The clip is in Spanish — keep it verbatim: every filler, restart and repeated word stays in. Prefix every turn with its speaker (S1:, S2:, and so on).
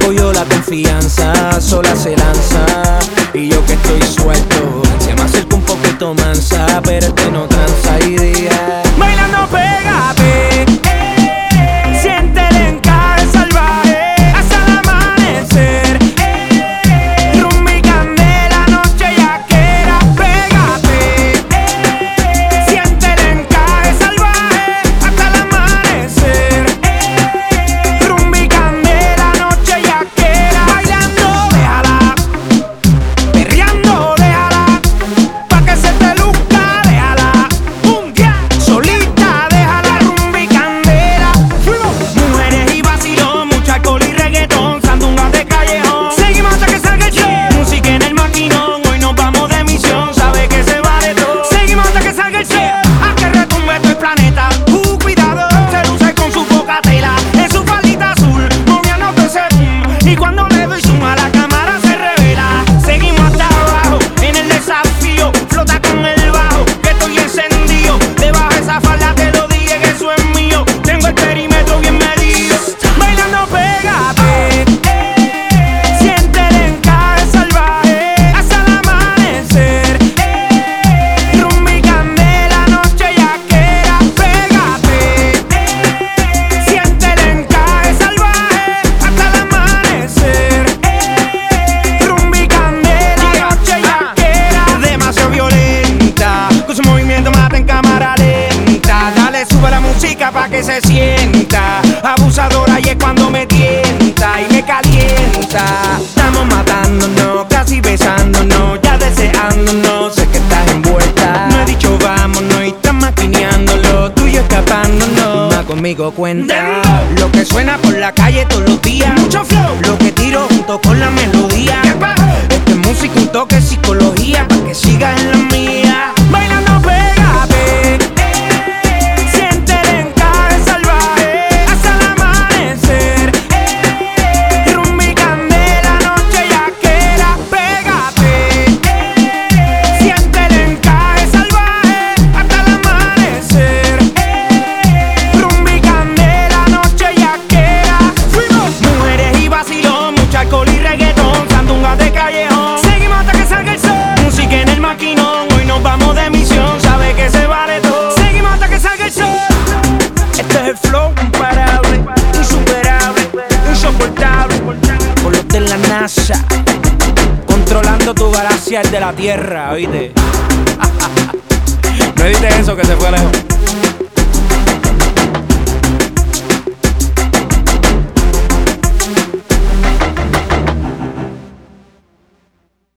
S1: cogió la confianza, sola se lanza. Y yo que estoy suelto, se me acerca un poquito mansa, pero este no tranza y día. Bailando pégate, eh, siente el encaje salvaje hasta el amanecer. Eh, rumba y candela, noche yaquera, pégate, eh, siente el encaje salvaje hasta el amanecer. Eh, rumba y candela, noche yaquera, bailando, déjala, perreando, déjala, pa' que se te luzca, déjala, un día solita, déjala, rumba y candela. Mujeres y vacilón, mucho alcohol y reggaetón, sandungas de callejón. Seguimos hasta que salga el show. Música en el maquinón, hoy nos vamos de misión, sabe que se vale todo. Seguimos hasta que salga el show, a que retumbe todo el planeta. Uh, cuidado, se luce con su poca tela, en su faldita azul, moviendo todo ese boom. Y cuando le doy zoom a la cámara se revela. Seguimos hasta abajo, en el desafío, flota con el bajo, que estoy encendido. Debajo de esa falda te lo dije que eso es mío. Tengo el perímetro bien medido. Bailando pégate, eh, siente el encaje salvaje hasta el amanecer. Eh, rumba y candela, noche yaquera, pégate, eh, siente el encaje salvaje hasta el amanecer. Eh, rumba y candela, noche yaquera. Es demasiado violenta, con su movimiento mata en cámara lenta. Dale, sube la música pa' que se sienta. Abusadora y es cuando me tienta y me calienta. Estamos matándonos, casi besándonos, ya deseándonos. Sé que estás envuelta. No he dicho vámonos y estás maquineándolo, tuyo escapándonos. Más conmigo cuenta lo que suena por la calle todos los días. Mucho flow, lo que tiro junto con la melodía. Esto es música, un toque psicología, pa' que sigas en la mía. Bailando pégate, eh, siente el encaje salvaje hasta el amanecer. Eh, rumba y candela, noche yaquera, pégate, eh, siente el encaje salvaje hasta el amanecer. Eh, rumba y candela, noche yaquera. Fuimos. Mujeres y vacilón, mucho alcohol y reggaetón, sandungas de callejón. Seguimos hasta que salga el sol. Música en el maquinón, hoy nos vamos de misión, sabe que se vale todo. Seguimos hasta que salga el sol. Este es el flow imparable, insuperable, insoportable. Con los de la NASA, controlando tu galaxia, el de la Tierra, ¿oíste? No edite eso que se fue lejos.